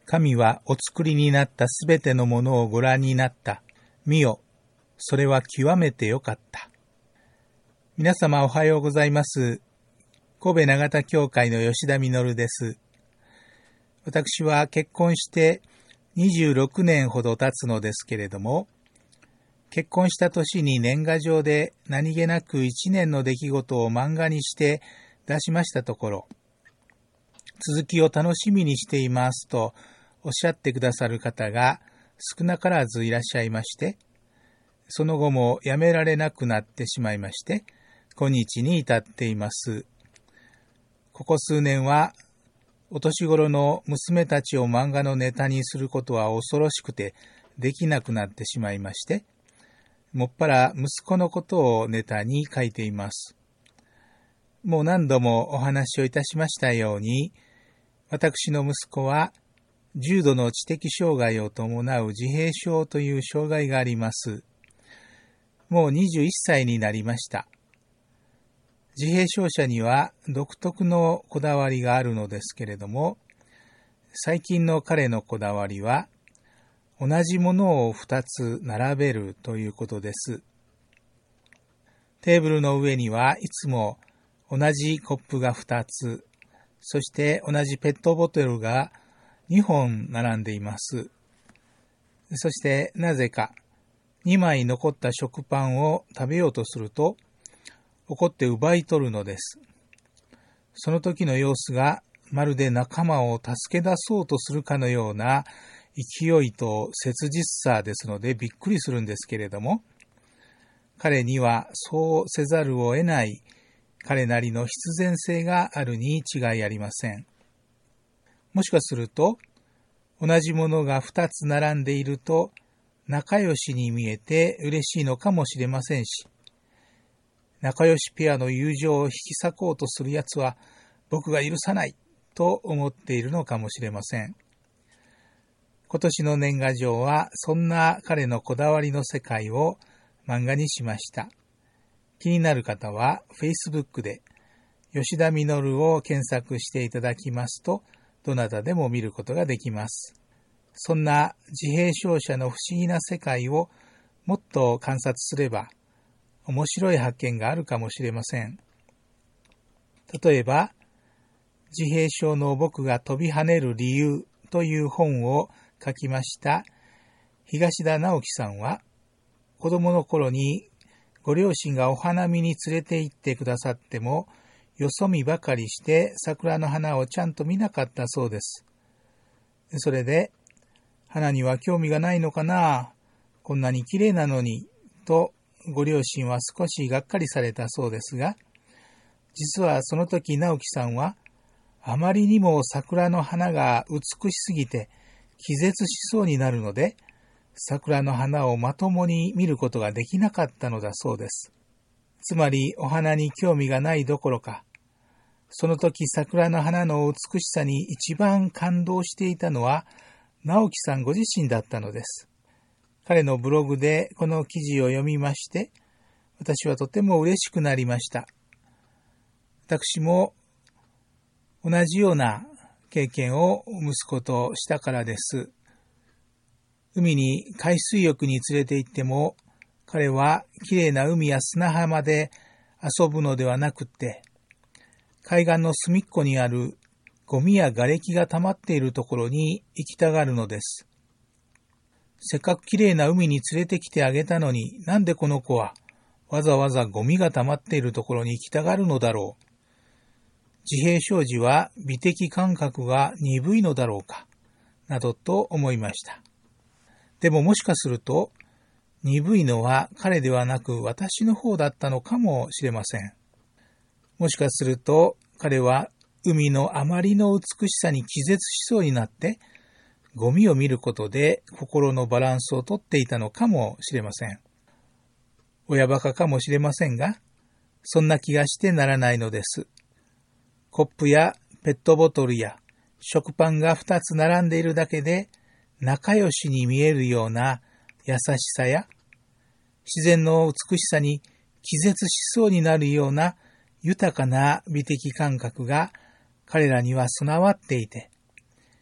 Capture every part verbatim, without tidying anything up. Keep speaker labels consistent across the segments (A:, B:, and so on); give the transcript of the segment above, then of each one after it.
A: 神はお作りになったすべてのものをご覧になった。見よ、それは極めてよかった。皆様おはようございます。神戸長田教会の吉田実です。私は結婚してにじゅうろくねんほど経つのですけれども、結婚した年に年賀状で何気なくいちねんの出来事を漫画にして出しましたところ、続きを楽しみにしていますとおっしゃってくださる方が少なからずいらっしゃいまして、その後もやめられなくなってしまいまして、今日に至っています。ここ数年はお年頃の娘たちを漫画のネタにすることは恐ろしくてできなくなってしまいまして、もっぱら息子のことをネタに書いています。もう何度もお話をいたしましたように、私の息子は重度の知的障害を伴う自閉症という障害があります。もうにじゅういっさいになりました。自閉症者には独特のこだわりがあるのですけれども、最近の彼のこだわりは、同じものをふたつ並べるということです。テーブルの上にはいつも同じコップがふたつ、そして同じペットボトルがにほん並んでいます。そしてなぜかにまい残った食パンを食べようとすると、怒って奪い取るのです。その時の様子がまるで仲間を助け出そうとするかのような勢いと切実さですのでびっくりするんですけれども、彼にはそうせざるを得ない彼なりの必然性があるに違いありません。もしかすると同じものがふたつ並んでいると仲良しに見えて嬉しいのかもしれませんし、仲良しペアの友情を引き裂こうとするやつは僕が許さないと思っているのかもしれません。今年の年賀状はそんな彼のこだわりの世界を漫画にしました。気になる方は Facebook で吉田実を検索していただきますと、どなたでも見ることができます。そんな自閉症者の不思議な世界をもっと観察すれば面白い発見があるかもしれません。例えば、自閉症の僕が飛び跳ねる理由という本を書きました東田直樹さんは、子供の頃にご両親がお花見に連れて行ってくださってもよそ見ばかりして桜の花をちゃんと見なかったそうです。それで、花には興味がないのかな、こんなに綺麗なのにとご両親は少しがっかりされたそうですが、実はその時直樹さんはあまりにも桜の花が美しすぎて気絶しそうになるので、桜の花をまともに見ることができなかったのだそうです。つまりお花に興味がないどころか、その時桜の花の美しさに一番感動していたのは直樹さんご自身だったのです。彼のブログでこの記事を読みまして、私はとても嬉しくなりました。私も同じような経験を息子としたからです。海に海水浴に連れて行っても、彼はきれいな海や砂浜で遊ぶのではなくて、海岸の隅っこにあるゴミや瓦礫が溜まっているところに行きたがるのです。せっかくきれいな海に連れてきてあげたのに、なんでこの子はわざわざゴミが溜まっているところに行きたがるのだろう。自閉症児は美的感覚が鈍いのだろうか、などと思いました。でももしかすると、鈍いのは彼ではなく私の方だったのかもしれません。もしかすると彼は海のあまりの美しさに気絶しそうになって、ゴミを見ることで心のバランスをとっていたのかもしれません。親バカかもしれませんが、そんな気がしてならないのです。コップやペットボトルや食パンがふたつ並んでいるだけで仲良しに見えるような優しさや、自然の美しさに気絶しそうになるような豊かな美的感覚が彼らには備わっていて、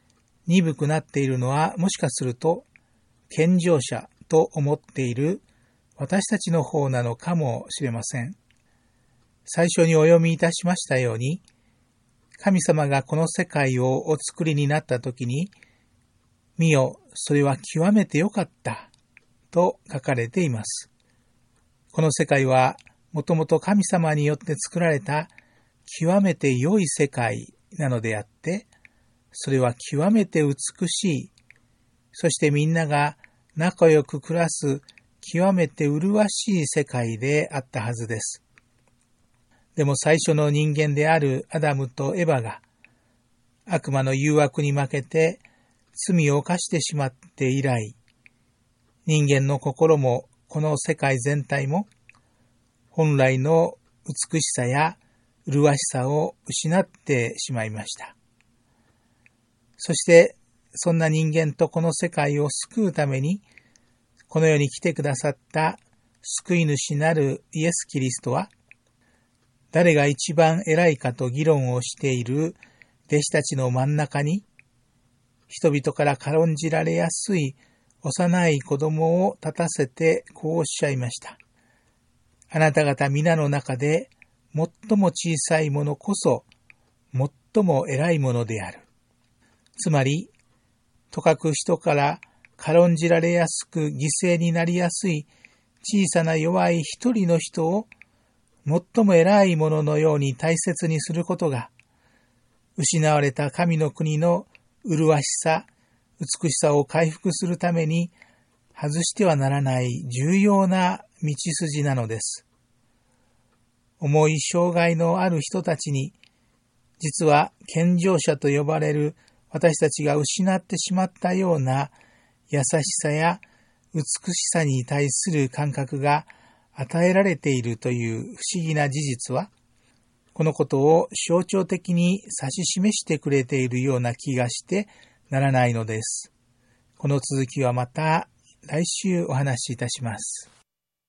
A: 鈍くなっているのはもしかすると健常者と思っている私たちの方なのかもしれません。最初にお読みいたしましたように、神様がこの世界をお作りになったときに、見よ、それは極めてよかったと書かれています。この世界はもともと神様によって作られた極めて良い世界なのであって、それは極めて美しい、そしてみんなが仲良く暮らす極めて麗しい世界であったはずです。でも最初の人間であるアダムとエバが悪魔の誘惑に負けて罪を犯してしまって以来、人間の心もこの世界全体も本来の美しさや麗しさを失ってしまいました。そしてそんな人間とこの世界を救うためにこの世に来てくださった救い主なるイエス・キリストは、誰が一番偉いかと議論をしている弟子たちの真ん中に、人々から軽んじられやすい幼い子供を立たせてこうおっしゃいました。あなた方皆の中で最も小さいものこそ最も偉いものである。つまり、とかく人から軽んじられやすく犠牲になりやすい小さな弱い一人の人を最も偉いもののように大切にすることが、失われた神の国の麗しさ、美しさを回復するために外してはならない重要な道筋なのです。重い障害のある人たちに、実は健常者と呼ばれる私たちが失ってしまったような優しさや美しさに対する感覚が与えられているという不思議な事実は、このことを象徴的に指し示してくれているような気がしてならないのです。この続きはまた来週お話しいたします。